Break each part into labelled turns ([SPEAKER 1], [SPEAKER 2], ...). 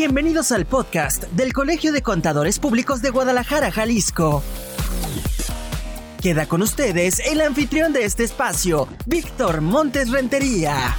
[SPEAKER 1] Bienvenidos al podcast del Colegio de Contadores Públicos de Guadalajara, Jalisco. Queda con ustedes el anfitrión de este espacio, Víctor Montes Rentería.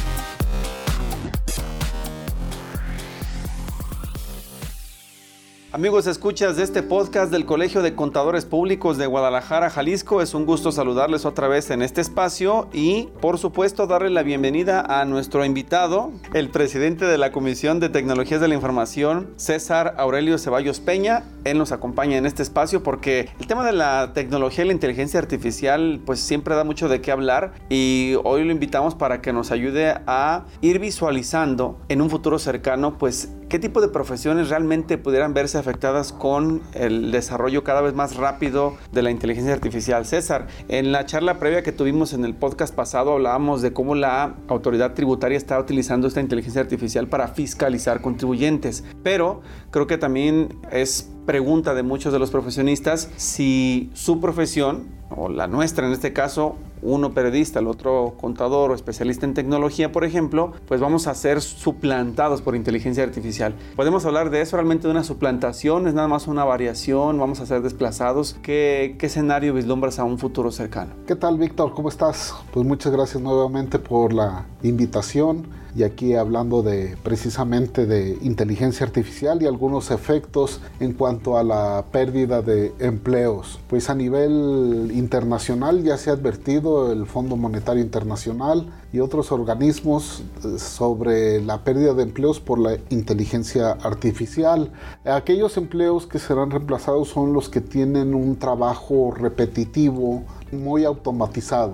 [SPEAKER 2] Amigos, escuchas de este podcast del Colegio de Contadores Públicos de Guadalajara, Jalisco. Es un gusto saludarles otra vez en este espacio y, por supuesto, darle la bienvenida a nuestro invitado, el presidente de la Comisión de Tecnologías de la Información, César Aurelio Ceballos Peña. Él nos acompaña en este espacio porque el tema de la tecnología y la inteligencia artificial pues siempre da mucho de qué hablar, y hoy lo invitamos para que nos ayude a ir visualizando en un futuro cercano pues qué tipo de profesiones realmente pudieran verse afectadas con el desarrollo cada vez más rápido de la inteligencia artificial. César, en la charla previa que tuvimos en el podcast pasado hablábamos de cómo la autoridad tributaria está utilizando esta inteligencia artificial para fiscalizar contribuyentes, pero creo que también es pregunta de muchos de los profesionistas si su profesión, o la nuestra en este caso, uno periodista, el otro contador o especialista en tecnología, por ejemplo, pues vamos a ser suplantados por inteligencia artificial. ¿Podemos hablar de eso realmente, de una suplantación? ¿Es nada más una variación? ¿Vamos a ser desplazados? ¿Qué escenario vislumbras a un futuro cercano?
[SPEAKER 3] ¿Qué tal, Víctor? ¿Cómo estás? Pues muchas gracias nuevamente por la invitación. Y aquí hablando precisamente de inteligencia artificial y algunos efectos en cuanto a la pérdida de empleos. Pues a nivel internacional ya se ha advertido el Fondo Monetario Internacional y otros organismos sobre la pérdida de empleos por la inteligencia artificial. Aquellos empleos que serán reemplazados son los que tienen un trabajo repetitivo, muy automatizado.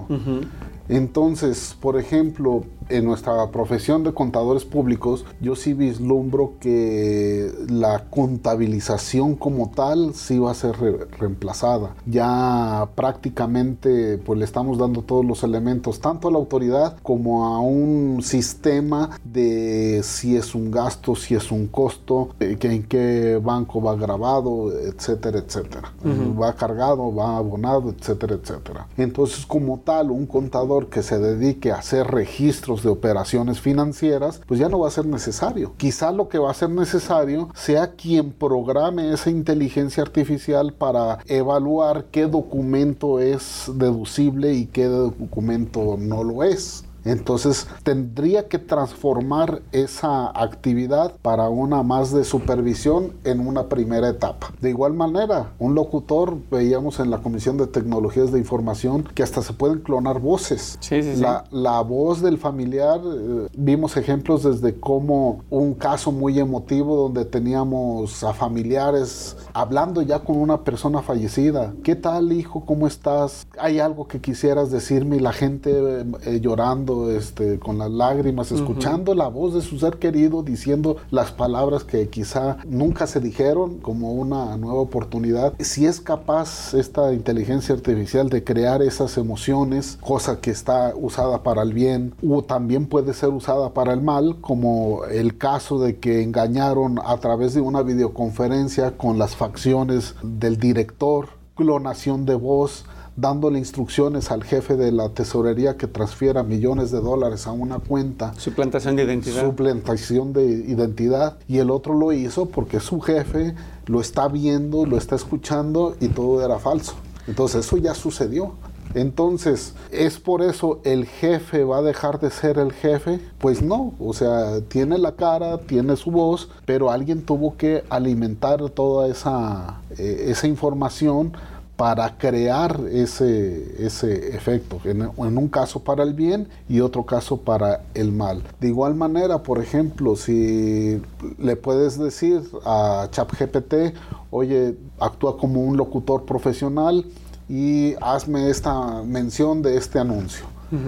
[SPEAKER 3] Entonces, por ejemplo, en nuestra profesión de contadores públicos, yo sí vislumbro que la contabilización como tal sí va a ser reemplazada. Ya prácticamente pues le estamos dando todos los elementos, tanto a la autoridad como a un sistema de si es un gasto, si es un costo, que en qué banco va grabado, etcétera, etcétera. Va cargado, va abonado, etcétera, etcétera. Entonces, como tal, un contador que se dedique a hacer registros de operaciones financieras, pues ya no va a ser necesario. Quizá lo que va a ser necesario sea quien programe esa inteligencia artificial para evaluar qué documento es deducible y qué documento no lo es. Entonces tendría que transformar esa actividad para una más de supervisión en una primera etapa. De igual manera, un locutor, veíamos en la Comisión de Tecnologías de Información que hasta se pueden clonar voces.
[SPEAKER 2] Sí.
[SPEAKER 3] La voz del familiar, vimos ejemplos desde cómo un caso muy emotivo donde teníamos a familiares hablando ya con una persona fallecida. ¿Qué tal, hijo? ¿Cómo estás? ¿Hay algo que quisieras decirme? Y la gente llorando, con las lágrimas, escuchando la voz de su ser querido, diciendo las palabras que quizá nunca se dijeron, como una nueva oportunidad. Si es capaz esta inteligencia artificial de crear esas emociones, cosa que está usada para el bien, o también puede ser usada para el mal, como el caso de que engañaron a través de una videoconferencia con las facciones del director, clonación de voz, dándole instrucciones al jefe de la tesorería que transfiera millones de dólares a una cuenta.
[SPEAKER 2] Suplantación de identidad.
[SPEAKER 3] Suplantación de identidad. Y el otro lo hizo porque su jefe lo está viendo, lo está escuchando y todo era falso. Entonces eso ya sucedió. Entonces, ¿es por eso el jefe va a dejar de ser el jefe? Pues no, o sea, tiene la cara, tiene su voz, pero alguien tuvo que alimentar toda esa información para crear ese efecto, en un caso para el bien y otro caso para el mal. De igual manera, por ejemplo, si le puedes decir a ChatGPT, oye, actúa como un locutor profesional y hazme esta mención de este anuncio.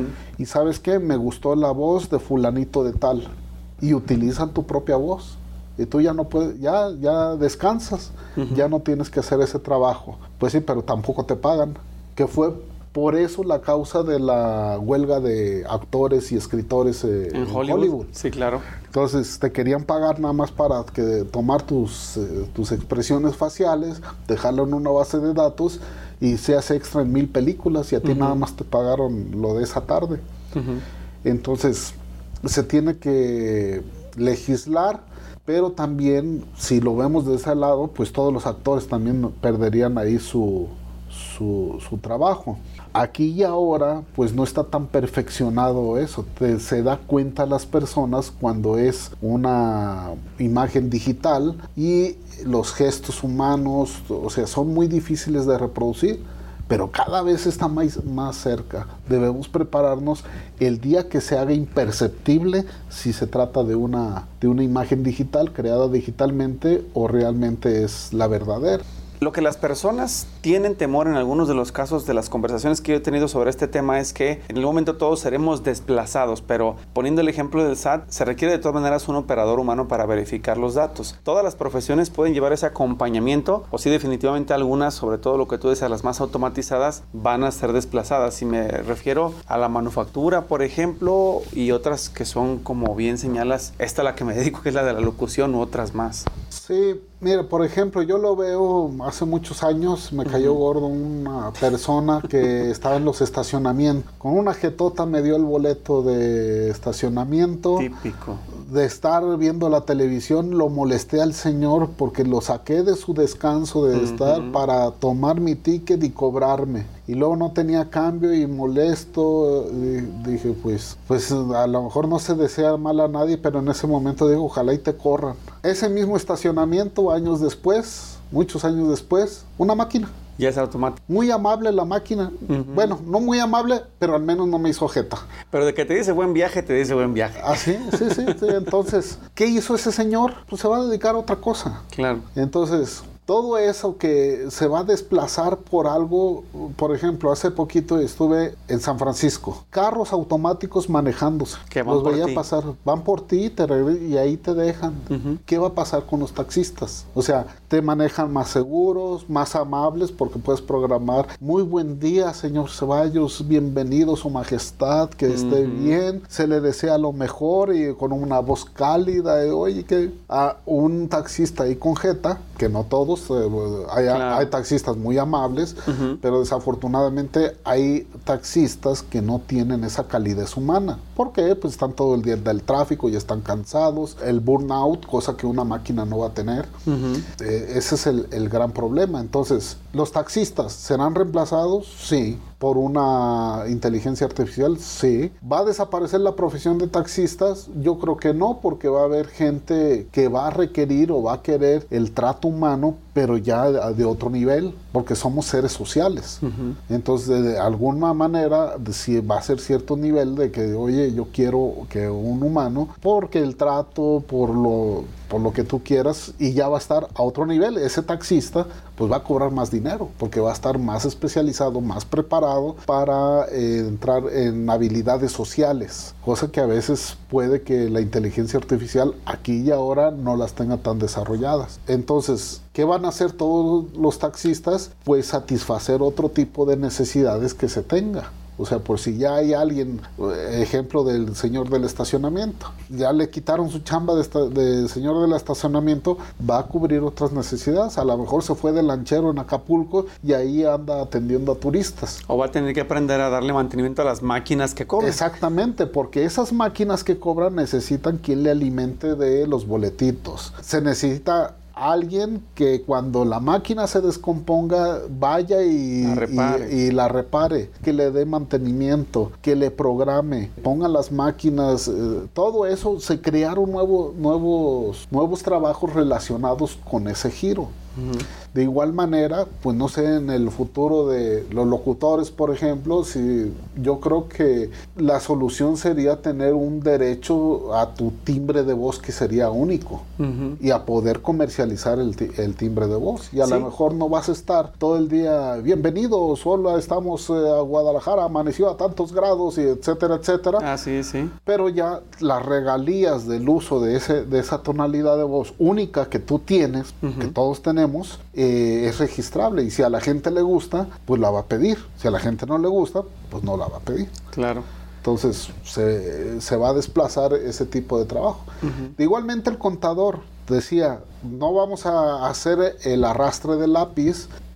[SPEAKER 3] Y ¿sabes qué? Me gustó la voz de fulanito de tal. Y utilizan tu propia voz. Y tú ya no puedes, ya descansas, ya no tienes que hacer ese trabajo. Pues sí, pero tampoco te pagan. Que fue por eso la causa de la huelga de actores y escritores en Hollywood.
[SPEAKER 2] Sí, claro.
[SPEAKER 3] Entonces te querían pagar nada más para tomar tus expresiones faciales, dejarlo en una base de datos y seas extra en 1000 películas y a ti nada más te pagaron lo de esa tarde. Entonces se tiene que legislar, pero también, si lo vemos de ese lado, pues todos los actores también perderían ahí su trabajo. Aquí y ahora, pues no está tan perfeccionado eso. Se da cuenta las personas cuando es una imagen digital y los gestos humanos, o sea, son muy difíciles de reproducir, pero cada vez está más cerca. Debemos prepararnos el día que se haga imperceptible si se trata de una imagen digital creada digitalmente o realmente es la verdadera.
[SPEAKER 2] Lo que las personas tienen temor en algunos de los casos de las conversaciones que yo he tenido sobre este tema es que en el momento todos seremos desplazados, pero poniendo el ejemplo del SAT, se requiere de todas maneras un operador humano para verificar los datos. Todas las profesiones pueden llevar ese acompañamiento, o sí, definitivamente algunas, sobre todo lo que tú dices, las más automatizadas, van a ser desplazadas. Y me refiero a la manufactura, por ejemplo, y otras que son, como bien señalas, esta a la que me dedico, que es la de la locución, u otras más.
[SPEAKER 3] Sí, mira, por ejemplo, yo lo veo hace muchos años, me cayó gordo una persona que estaba en los estacionamientos. Con una jetota me dio el boleto de estacionamiento.
[SPEAKER 2] Típico.
[SPEAKER 3] De estar viendo la televisión, lo molesté al señor porque lo saqué de su descanso de estar para tomar mi ticket y cobrarme. Y luego no tenía cambio y molesto. Y dije, pues a lo mejor no se desea mal a nadie, pero en ese momento digo, ojalá y te corran. Ese mismo estacionamiento, años después, muchos años después, una máquina.
[SPEAKER 2] Ya es automático.
[SPEAKER 3] Muy amable la máquina. Bueno, no muy amable, pero al menos no me hizo jeta.
[SPEAKER 2] Pero de que te dice buen viaje, te dice buen viaje.
[SPEAKER 3] Ah, sí. Entonces, ¿qué hizo ese señor? Pues se va a dedicar a otra cosa.
[SPEAKER 2] Claro.
[SPEAKER 3] Entonces, todo eso que se va a desplazar por algo, por ejemplo, hace poquito estuve en San Francisco, carros automáticos manejándose.
[SPEAKER 2] Que van
[SPEAKER 3] los
[SPEAKER 2] por
[SPEAKER 3] veía
[SPEAKER 2] ti.
[SPEAKER 3] pasar, van por ti y ahí te dejan. ¿Qué va a pasar con los taxistas? O sea, te manejan más seguros, más amables, porque puedes programar, muy buen día, señor Ceballos, bienvenido, su majestad, que esté bien, se le desea lo mejor y con una voz cálida, oye, que a un taxista ahí con jeta, que no todos, hay taxistas muy amables, pero desafortunadamente hay taxistas que no tienen esa calidez humana. ¿Por qué? Pues están todo el día del tráfico y están cansados, el burnout, cosa que una máquina no va a tener. Ese es el gran problema. Entonces, ¿los taxistas serán reemplazados? Sí. ¿Por una inteligencia artificial? Sí. ¿Va a desaparecer la profesión de taxistas? Yo creo que no, porque va a haber gente que va a requerir o va a querer el trato humano, pero ya de otro nivel, porque somos seres sociales. Entonces, de alguna manera, si va a ser cierto nivel de que, oye, yo quiero que un humano, porque el trato, por lo que tú quieras, y ya va a estar a otro nivel. Ese taxista pues va a cobrar más dinero, porque va a estar más especializado, más preparado para entrar en habilidades sociales, cosa que a veces puede que la inteligencia artificial aquí y ahora no las tenga tan desarrolladas. Entonces, ¿qué van a hacer todos los taxistas? Pues satisfacer otro tipo de necesidades que se tenga. O sea, por si ya hay alguien, ejemplo del señor del estacionamiento, ya le quitaron su chamba de señor del estacionamiento, va a cubrir otras necesidades. A lo mejor se fue de lanchero en Acapulco y ahí anda atendiendo a turistas.
[SPEAKER 2] O va a tener que aprender a darle mantenimiento a las máquinas que cobran.
[SPEAKER 3] Exactamente, porque esas máquinas que cobran necesitan quien le alimente de los boletitos. Se necesita alguien que cuando la máquina se descomponga vaya y la repare, que le dé mantenimiento, que le programe, ponga las máquinas, todo eso. Se crearon nuevos trabajos relacionados con ese giro. De igual manera, pues no sé, en el futuro de los locutores, por ejemplo, si yo creo que la solución sería tener un derecho a tu timbre de voz que sería único y a poder comercializar el timbre de voz. Y a lo mejor no vas a estar todo el día, bienvenidos, hola, estamos a Guadalajara, amaneció a tantos grados, y etcétera, etcétera.
[SPEAKER 2] Sí.
[SPEAKER 3] Pero ya las regalías del uso de esa tonalidad de voz única que tú tienes, que todos tenemos, es registrable, y si a la gente le gusta, pues la va a pedir. Si a la gente no le gusta, pues no la va a pedir.
[SPEAKER 2] Claro.
[SPEAKER 3] Entonces se va a desplazar ese tipo de trabajo. Igualmente el contador decía, no vamos a hacer el arrastre de lápiz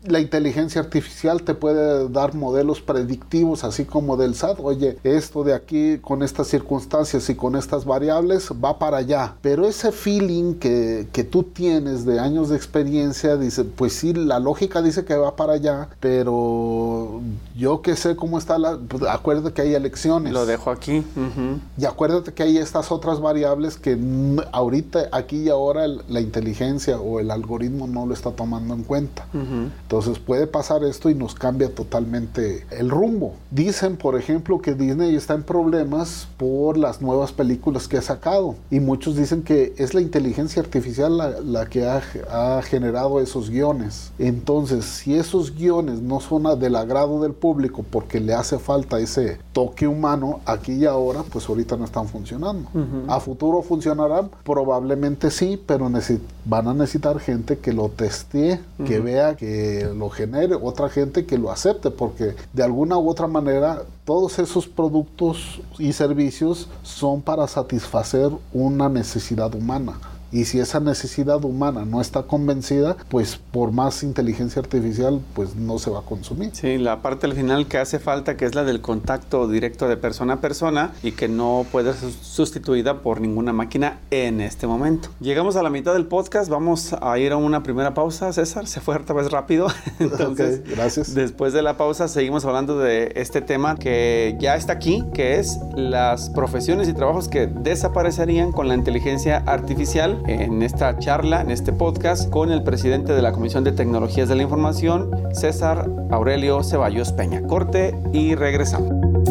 [SPEAKER 3] la inteligencia artificial te puede dar modelos predictivos, así como del SAT. Oye, esto de aquí con estas circunstancias y con estas variables va para allá. Pero ese feeling que tú tienes de años de experiencia, dice, pues sí, la lógica dice que va para allá, pero yo que sé cómo está pues acuérdate que hay elecciones.
[SPEAKER 2] Lo dejo aquí. Uh-huh.
[SPEAKER 3] Y acuérdate que hay estas otras variables que ahorita, aquí y ahora, la inteligencia o el algoritmo no lo está tomando en cuenta. Uh-huh. Entonces puede pasar esto y nos cambia totalmente el rumbo. Dicen, por ejemplo, que Disney está en problemas por las nuevas películas que ha sacado. Y muchos dicen que es la inteligencia artificial la que ha generado esos guiones. Entonces, si esos guiones no son del agrado del público porque le hace falta ese toque humano, aquí y ahora, pues ahorita no están funcionando. Uh-huh. ¿A futuro funcionarán? Probablemente sí, pero van a necesitar gente que lo testee, uh-huh, que vea, que lo genere, otra gente que lo acepte, porque de alguna u otra manera todos esos productos y servicios son para satisfacer una necesidad humana. Y si esa necesidad humana no está convencida, pues por más inteligencia artificial, pues no se va a consumir.
[SPEAKER 2] Sí, la parte al final que hace falta, que es la del contacto directo de persona a persona y que no puede ser sustituida por ninguna máquina en este momento. Llegamos a la mitad del podcast, vamos a ir a una primera pausa. César, se fue otra vez rápido. Entonces,
[SPEAKER 3] okay, gracias.
[SPEAKER 2] Después de la pausa seguimos hablando de este tema que ya está aquí, que es las profesiones y trabajos que desaparecerían con la inteligencia artificial. En esta charla, en este podcast, con el presidente de la Comisión de Tecnologías de la Información, César Aurelio Ceballos Peña. Corte y regresamos.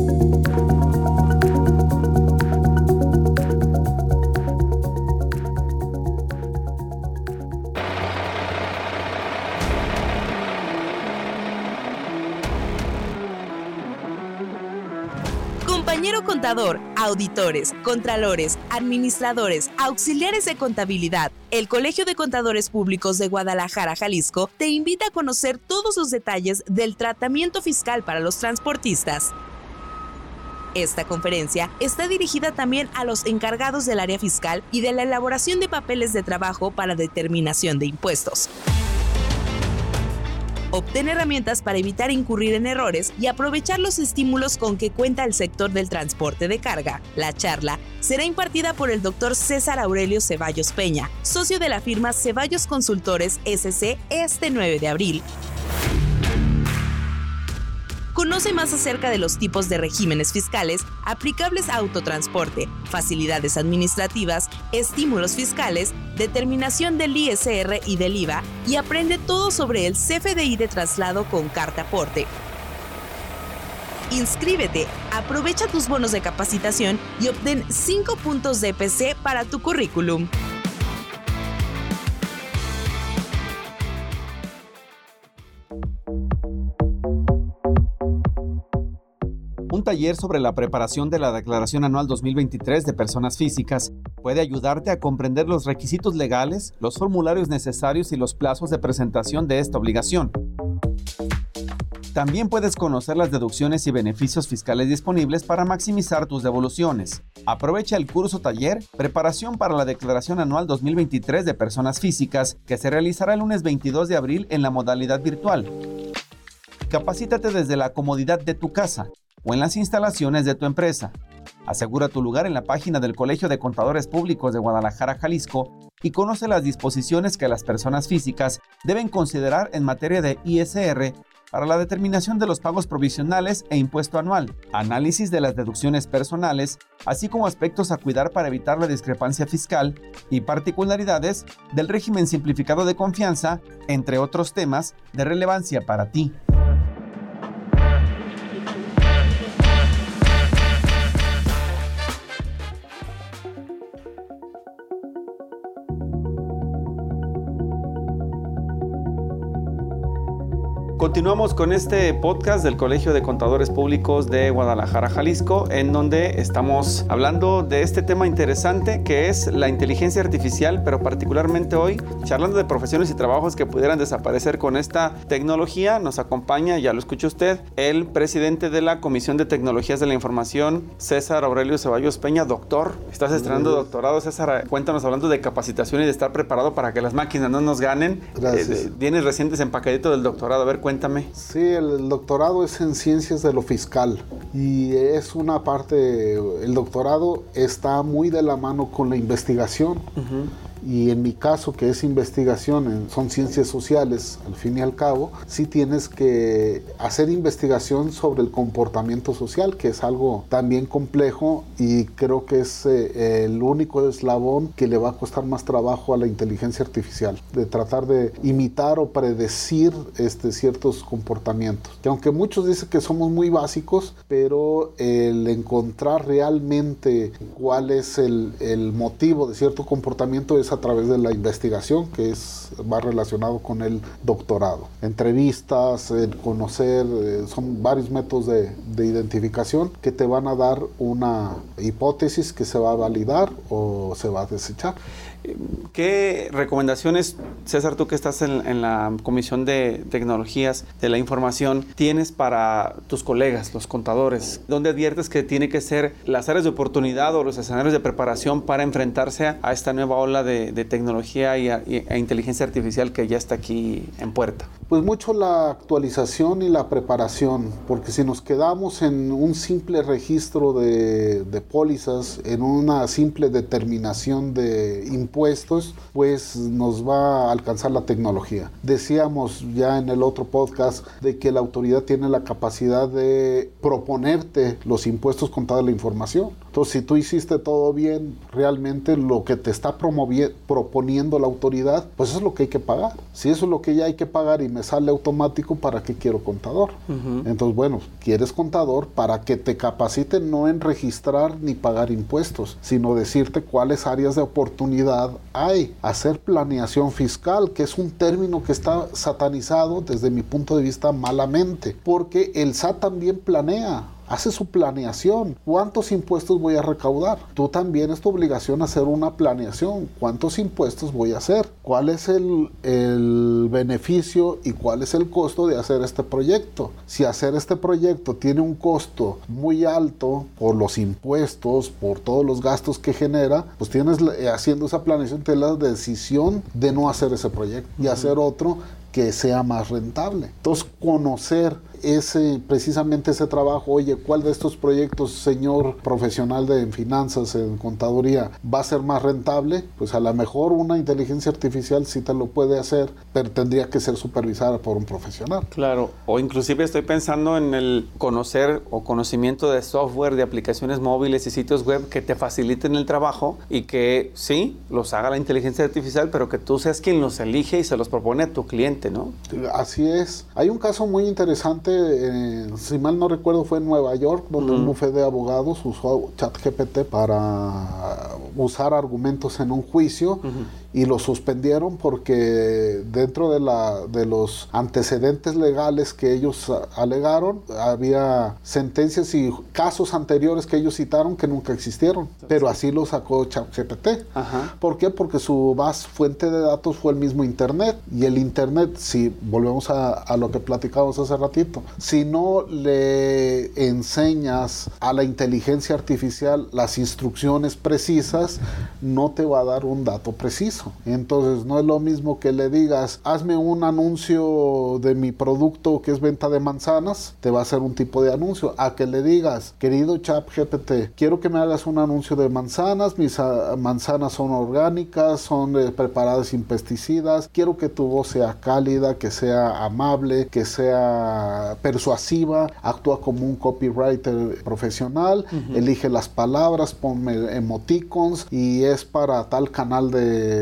[SPEAKER 4] Compañero contador, auditores, contralores, administradores, auxiliares de contabilidad. El Colegio de Contadores Públicos de Guadalajara, Jalisco, te invita a conocer todos los detalles del tratamiento fiscal para los transportistas. Esta conferencia está dirigida también a los encargados del área fiscal y de la elaboración de papeles de trabajo para determinación de impuestos. Obtén herramientas para evitar incurrir en errores y aprovechar los estímulos con que cuenta el sector del transporte de carga. La charla será impartida por el Dr. César Aurelio Ceballos Peña, socio de la firma Ceballos Consultores SC, este 9 de abril. Conoce más acerca de los tipos de regímenes fiscales aplicables a autotransporte, facilidades administrativas, estímulos fiscales, determinación del ISR y del IVA y aprende todo sobre el CFDI de traslado con carta aporte. Inscríbete, aprovecha tus bonos de capacitación y obtén 5 puntos de EPC para tu currículum.
[SPEAKER 2] Un taller sobre la preparación de la Declaración Anual 2023 de Personas Físicas puede ayudarte a comprender los requisitos legales, los formularios necesarios y los plazos de presentación de esta obligación. También puedes conocer las deducciones y beneficios fiscales disponibles para maximizar tus devoluciones. Aprovecha el curso taller Preparación para la Declaración Anual 2023 de Personas Físicas, que se realizará el lunes 22 de abril en la modalidad virtual. Capacítate desde la comodidad de tu casa o en las instalaciones de tu empresa. Asegura tu lugar en la página del Colegio de Contadores Públicos de Guadalajara, Jalisco, y conoce las disposiciones que las personas físicas deben considerar en materia de ISR para la determinación de los pagos provisionales e impuesto anual, análisis de las deducciones personales, así como aspectos a cuidar para evitar la discrepancia fiscal y particularidades del régimen simplificado de confianza, entre otros temas de relevancia para ti. Continuamos con este podcast del Colegio de Contadores Públicos de Guadalajara, Jalisco, en donde estamos hablando de este tema interesante que es la inteligencia artificial, pero particularmente hoy, charlando de profesiones y trabajos que pudieran desaparecer con esta tecnología. Nos acompaña, ya lo escuchó usted, el presidente de la Comisión de Tecnologías de la Información, César Aurelio Ceballos Peña. Doctor, estás estrenando doctorado. César, cuéntanos, hablando de capacitación y de estar preparado para que las máquinas no nos ganen.
[SPEAKER 3] Gracias.
[SPEAKER 2] Tienes recientes empacadito del doctorado. A ver, cuéntame.
[SPEAKER 3] Sí, el doctorado es en ciencias de lo fiscal y es una parte, el doctorado está muy de la mano con la investigación. Y en mi caso, que es investigación, son ciencias sociales, al fin y al cabo, sí tienes que hacer investigación sobre el comportamiento social, que es algo también complejo y creo que es el único eslabón que le va a costar más trabajo a la inteligencia artificial, de tratar de imitar o predecir ciertos comportamientos. Que aunque muchos dicen que somos muy básicos, pero el encontrar realmente cuál es el motivo de cierto comportamiento es a través de la investigación, que va relacionado con el doctorado. Entrevistas, conocer, son varios métodos de identificación que te van a dar una hipótesis que se va a validar o se va a desechar.
[SPEAKER 2] ¿Qué recomendaciones, César, tú que estás en la Comisión de Tecnologías de la Información, tienes para tus colegas, los contadores? ¿Dónde adviertes que tiene que ser las áreas de oportunidad o los escenarios de preparación para enfrentarse a esta nueva ola de tecnología e inteligencia artificial que ya está aquí en puerta?
[SPEAKER 3] Pues mucho la actualización y la preparación, porque si nos quedamos en un simple registro de pólizas, en una simple determinación de impuestos, pues nos va a alcanzar la tecnología. Decíamos ya en el otro podcast de que la autoridad tiene la capacidad de proponerte los impuestos con toda la información. Entonces, si tú hiciste todo bien, realmente lo que te está proponiendo la autoridad, pues eso es lo que hay que pagar. Si eso es lo que ya hay que pagar y me sale automático, ¿para qué quiero contador? Entonces, bueno, quieres contador para que te capaciten no en registrar ni pagar impuestos, sino decirte cuáles áreas de oportunidad hay. Hacer planeación fiscal, que es un término que está satanizado desde mi punto de vista malamente, porque el SAT también planea. Hace su planeación. ¿Cuántos impuestos voy a recaudar? Tú también es tu obligación hacer una planeación. ¿Cuántos impuestos voy a hacer? ¿Cuál es el beneficio y cuál es el costo de hacer este proyecto? Si hacer este proyecto tiene un costo muy alto por los impuestos, por todos los gastos que genera, pues tienes, haciendo esa planeación, tienes la decisión de no hacer ese proyecto y hacer otro que sea más rentable. Entonces, conocer precisamente ese trabajo, oye, ¿cuál de estos proyectos, señor profesional en finanzas, en contaduría, va a ser más rentable? Pues a lo mejor una inteligencia artificial sí te lo puede hacer, pero tendría que ser supervisada por un profesional.
[SPEAKER 2] Claro, o inclusive estoy pensando en el conocer o conocimiento de software, de aplicaciones móviles y sitios web que te faciliten el trabajo y que sí, los haga la inteligencia artificial, pero que tú seas quien los elige y se los propone a tu cliente, ¿no?
[SPEAKER 3] Así es. Hay un caso muy interesante, si mal no recuerdo fue en Nueva York, donde un bufete de abogados usó ChatGPT para usar argumentos en un juicio y lo suspendieron porque dentro de los antecedentes legales que ellos alegaron, había sentencias y casos anteriores que ellos citaron que nunca existieron, pero así lo sacó ChatGPT. ¿Por qué? Porque su fuente de datos fue el mismo Internet, y el Internet, si volvemos a lo que platicábamos hace ratito, si no le enseñas a la inteligencia artificial las instrucciones precisas, no te va a dar un dato preciso. Entonces no es lo mismo que le digas, hazme un anuncio de mi producto que es venta de manzanas, te va a hacer un tipo de anuncio, a que le digas, querido ChatGPT, quiero que me hagas un anuncio de manzanas, mis manzanas son orgánicas, son preparadas sin pesticidas, quiero que tu voz sea cálida, que sea amable, que sea persuasiva, actúa como un copywriter profesional, elige las palabras, ponme emoticons y es para tal canal de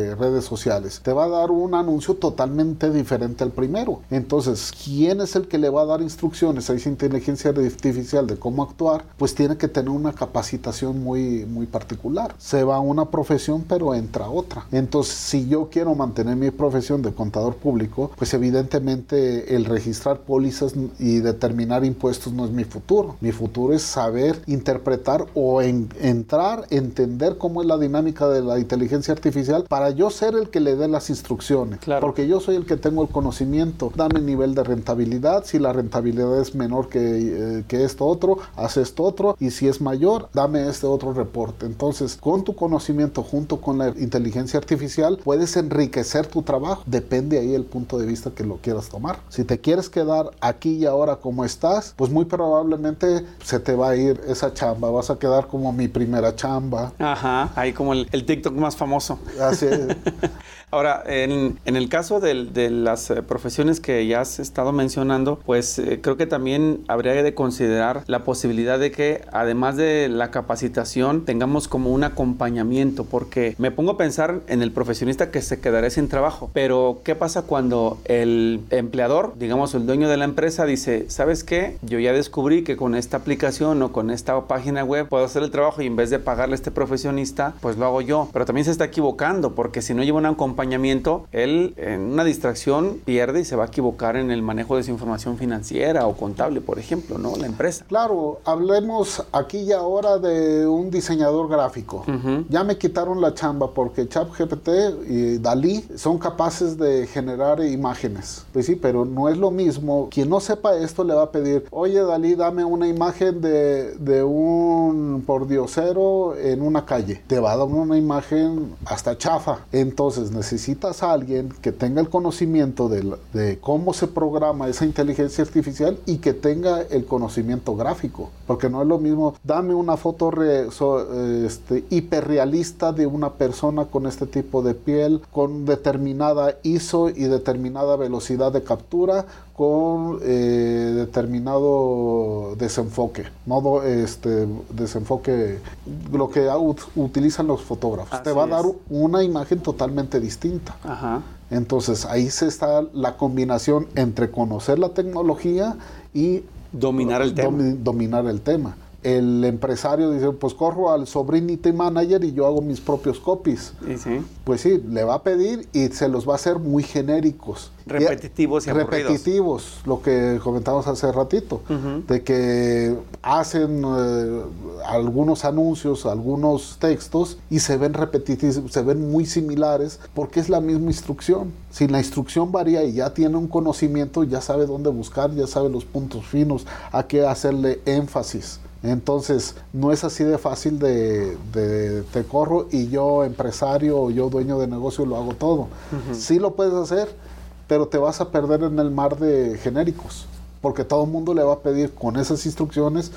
[SPEAKER 3] de redes sociales, te va a dar un anuncio totalmente diferente al primero. Entonces, ¿quién es el que le va a dar instrucciones a esa inteligencia artificial de cómo actuar? Pues tiene que tener una capacitación muy, muy particular. Se va a una profesión, pero entra otra. Entonces, si yo quiero mantener mi profesión de contador público, pues evidentemente el registrar pólizas y determinar impuestos no es mi futuro. Mi futuro es saber interpretar o entrar, entender cómo es la dinámica de la inteligencia artificial para yo ser el que le dé las instrucciones.
[SPEAKER 2] Claro.
[SPEAKER 3] Porque yo soy el que tengo el conocimiento. Dame nivel de rentabilidad. Si la rentabilidad es menor que esto otro, haz esto otro. Y si es mayor, dame este otro reporte. Entonces, con tu conocimiento junto con la inteligencia artificial, puedes enriquecer tu trabajo. Depende ahí el punto de vista que lo quieras tomar. Si te quieres quedar aquí y ahora como estás, pues muy probablemente se te va a ir esa chamba. Vas a quedar como mi primera chamba.
[SPEAKER 2] Ajá, ahí como el TikTok más famoso.
[SPEAKER 3] Así es.
[SPEAKER 2] Ahora, en el caso de las profesiones que ya has estado mencionando, pues creo que también habría de considerar la posibilidad de que, además de la capacitación, tengamos como un acompañamiento, porque me pongo a pensar en el profesionista que se quedará sin trabajo, pero ¿qué pasa cuando el empleador, digamos el dueño de la empresa, dice, ¿sabes qué? Yo ya descubrí que con esta aplicación o con esta página web puedo hacer el trabajo y en vez de pagarle a este profesionista, pues lo hago yo, pero también se está equivocando, porque si no lleva un acompañamiento, él en una distracción pierde y se va a equivocar en el manejo de su información financiera o contable, por ejemplo, ¿no? La empresa.
[SPEAKER 3] Claro, hablemos aquí y ahora de un diseñador gráfico. Ya me quitaron la chamba porque ChatGPT y DALL-E son capaces de generar imágenes. Pues sí, pero no es lo mismo. Quien no sepa esto le va a pedir, oye DALL-E, dame una imagen de un pordiosero en una calle. Te va a dar una imagen hasta chafa. Entonces necesitas a alguien que tenga el conocimiento de cómo se programa esa inteligencia artificial y que tenga el conocimiento gráfico, porque no es lo mismo, dame una foto hiperrealista de una persona con este tipo de piel, con determinada ISO y determinada velocidad de captura, con determinado desenfoque, desenfoque, lo que utilizan los fotógrafos. Así te va a dar una imagen totalmente distinta.
[SPEAKER 2] Ajá.
[SPEAKER 3] Entonces ahí se está la combinación entre conocer la tecnología y
[SPEAKER 2] dominar el tema.
[SPEAKER 3] Dominar el tema. El empresario dice, pues corro al Sobrinity Manager y yo hago mis propios copies.
[SPEAKER 2] Sí.
[SPEAKER 3] Pues sí, le va a pedir y se los va a hacer muy genéricos.
[SPEAKER 2] Repetitivos y aburridos.
[SPEAKER 3] Repetitivos, lo que comentamos hace ratito, de que hacen algunos anuncios, algunos textos y se ven repetitivos, se ven muy similares porque es la misma instrucción. Si la instrucción varía y ya tiene un conocimiento, ya sabe dónde buscar, ya sabe los puntos finos, a qué hacerle énfasis. Entonces, no es así de fácil de te corro y yo empresario o yo dueño de negocio lo hago todo. Sí lo puedes hacer, pero te vas a perder en el mar de genéricos, porque todo el mundo le va a pedir con esas instrucciones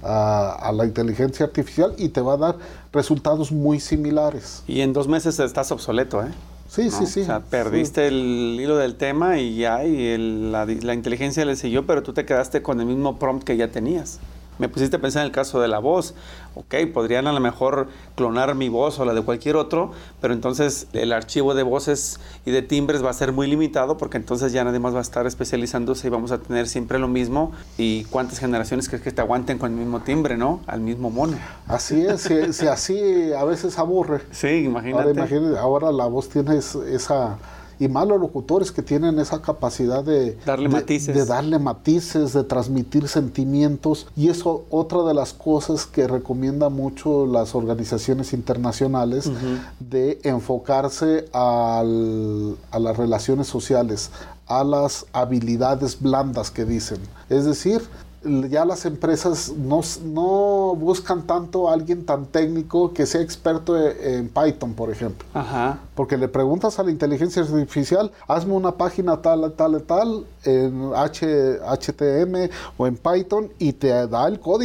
[SPEAKER 3] a la inteligencia artificial y te va a dar resultados muy similares.
[SPEAKER 2] Y en 2 meses estás obsoleto, ¿eh?
[SPEAKER 3] Sí, ¿no? Sí.
[SPEAKER 2] O sea, perdiste el hilo del tema y ya, la inteligencia le siguió, pero tú te quedaste con el mismo prompt que ya tenías. Me pusiste a pensar en el caso de la voz. Ok, podrían a lo mejor clonar mi voz o la de cualquier otro, pero entonces el archivo de voces y de timbres va a ser muy limitado porque entonces ya nadie más va a estar especializándose y vamos a tener siempre lo mismo. ¿Y cuántas generaciones crees que te aguanten con el mismo timbre, no? Al mismo mono.
[SPEAKER 3] Así es, si así a veces aburre.
[SPEAKER 2] Sí, imagínate.
[SPEAKER 3] Ahora la voz tiene esa... Y más los locutores que tienen esa capacidad de darle matices, de transmitir sentimientos. Y eso, otra de las cosas que recomienda mucho las organizaciones internacionales, de enfocarse a las relaciones sociales, a las habilidades blandas que dicen. Es decir, ya las empresas no buscan tanto a alguien tan técnico que sea experto en Python, por ejemplo. Ajá. Porque le preguntas a la inteligencia artificial, hazme una página tal en HTML o en Python y te da el código.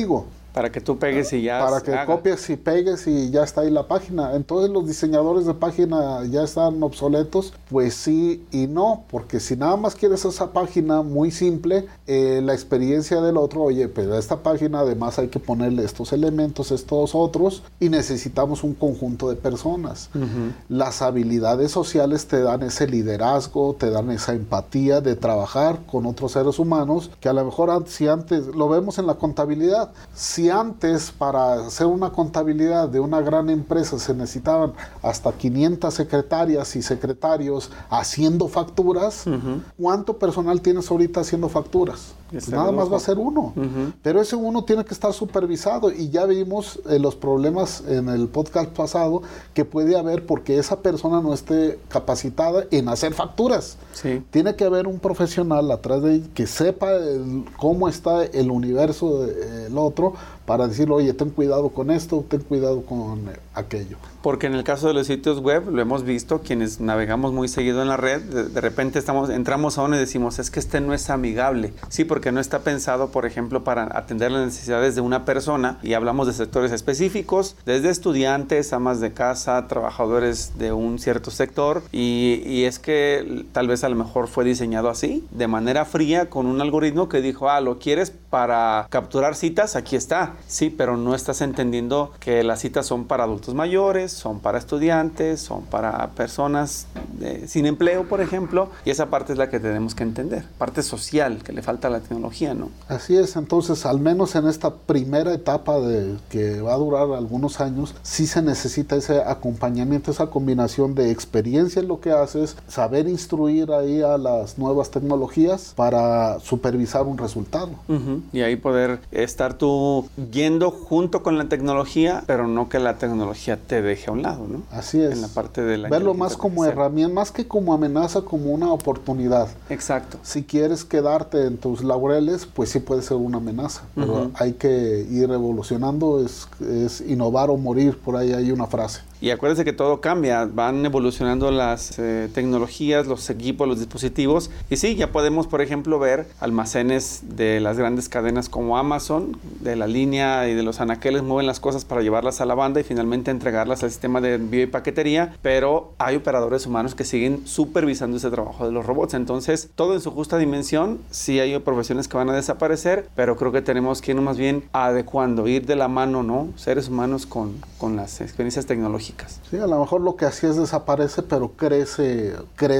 [SPEAKER 2] Para que tú pegues y ya
[SPEAKER 3] para que copies y pegues y ya está ahí la página. Entonces los diseñadores de página ya están obsoletos. Pues sí y no, porque si nada más quieres esa página muy simple, la experiencia del otro, oye, pero a esta página además hay que ponerle estos elementos, estos otros, y necesitamos un conjunto de personas. Las habilidades sociales te dan ese liderazgo, te dan esa empatía de trabajar con otros seres humanos, que a lo mejor si antes, lo vemos en la contabilidad, si antes para hacer una contabilidad de una gran empresa se necesitaban hasta 500 secretarias y secretarios haciendo facturas, ¿cuánto personal tienes ahorita haciendo facturas? Pues nada más va a ser uno, pero ese uno tiene que estar supervisado, y ya vimos los problemas en el podcast pasado que puede haber porque esa persona no esté capacitada en hacer facturas.
[SPEAKER 2] Sí.
[SPEAKER 3] Tiene que haber un profesional atrás de él que sepa cómo está el universo del otro, para decirle, oye, ten cuidado con esto, ten cuidado con aquello.
[SPEAKER 2] Porque en el caso de los sitios web, lo hemos visto, quienes navegamos muy seguido en la red, de repente entramos a uno y decimos, es que este no es amigable. Sí, porque no está pensado, por ejemplo, para atender las necesidades de una persona, y hablamos de sectores específicos, desde estudiantes, amas de casa, trabajadores de un cierto sector, y es que tal vez a lo mejor fue diseñado así, de manera fría, con un algoritmo que dijo, ¿lo quieres para capturar citas? Aquí está. Sí, pero no estás entendiendo que las citas son para adultos mayores, son para estudiantes, son para personas sin empleo, por ejemplo, y esa parte es la que tenemos que entender, parte social que le falta a la tecnología, ¿no?
[SPEAKER 3] Así es. Entonces, al menos en esta primera etapa que va a durar algunos años, sí se necesita ese acompañamiento, esa combinación de experiencia en lo que haces, saber instruir ahí a las nuevas tecnologías para supervisar un resultado.
[SPEAKER 2] Y ahí poder estar tú yendo junto con la tecnología, pero no que la tecnología te deje a un lado, ¿no?
[SPEAKER 3] Así es.
[SPEAKER 2] En la parte de la
[SPEAKER 3] verlo más como herramienta, más que como amenaza, como una oportunidad.
[SPEAKER 2] Exacto.
[SPEAKER 3] Si quieres quedarte en tus laureles, pues sí puede ser una amenaza, pero hay que ir evolucionando, es innovar o morir, por ahí hay una frase.
[SPEAKER 2] Y acuérdense que todo cambia, van evolucionando las tecnologías, los equipos, los dispositivos, y sí, ya podemos, por ejemplo, ver almacenes de las grandes cadenas como Amazon, de la línea y de los anaqueles, mueven las cosas para llevarlas a la banda y finalmente entregarlas al sistema de envío y paquetería, pero hay operadores humanos que siguen supervisando ese trabajo de los robots. Entonces, todo en su justa dimensión. Sí hay profesiones que van a desaparecer, pero creo que tenemos que ir más bien adecuando, ir de la mano, ¿no? Seres humanos con las experiencias tecnológicas.
[SPEAKER 3] Sí, a lo mejor lo que así es desaparece, pero crece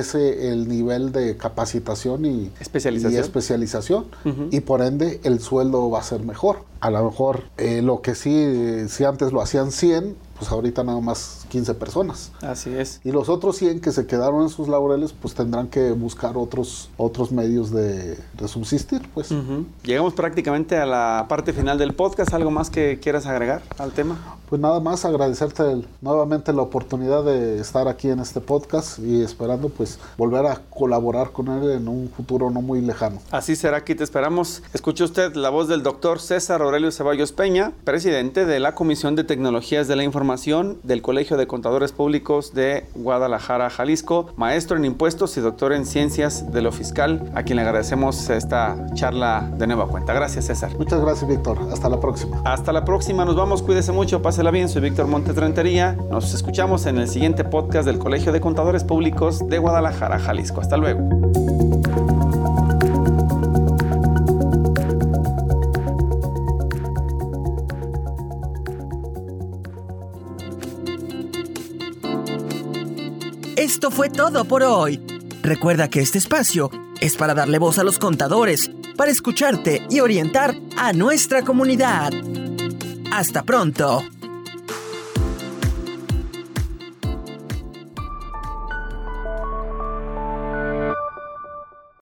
[SPEAKER 3] el nivel de capacitación y especialización, y por ende el sueldo va a ser mejor. A lo mejor lo que si antes lo hacían 100, pues ahorita nada más 15 personas.
[SPEAKER 2] Así es.
[SPEAKER 3] Y los otros 100 que se quedaron en sus laureles, pues tendrán que buscar otros medios de subsistir, pues.
[SPEAKER 2] Llegamos prácticamente a la parte final del podcast. ¿Algo más que quieras agregar al tema?
[SPEAKER 3] Pues nada más agradecerte nuevamente la oportunidad de estar aquí en este podcast y esperando pues volver a colaborar con él en un futuro no muy lejano.
[SPEAKER 2] Así será, aquí te esperamos. Escuche usted la voz del doctor César Aurelio Ceballos Peña, presidente de la Comisión de Tecnologías de la Información del Colegio de Contadores Públicos de Guadalajara, Jalisco, maestro en impuestos y doctor en ciencias de lo fiscal, a quien le agradecemos esta charla de nueva cuenta. Gracias, César.
[SPEAKER 3] Muchas gracias, Víctor. Hasta la próxima.
[SPEAKER 2] Hasta la próxima, nos vamos, cuídese mucho, pásela bien. Soy Víctor Montes Rentería. Nos escuchamos en el siguiente podcast del Colegio de Contadores Públicos de Guadalajara, Jalisco. Hasta luego.
[SPEAKER 1] Esto fue todo por hoy. Recuerda que este espacio es para darle voz a los contadores, para escucharte y orientar a nuestra comunidad. ¡Hasta pronto!